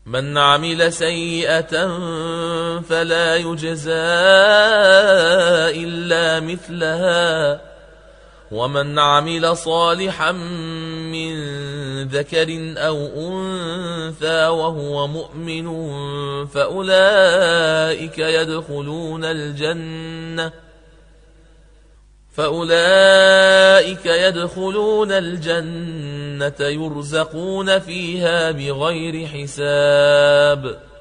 من عمل سيئة فلا يجزى إلا مثلها ومن عمل صالحا من ذكر أو أنثى وهو مؤمن فأولئك يدخلون الجنة يرزقون فيها بغير حساب.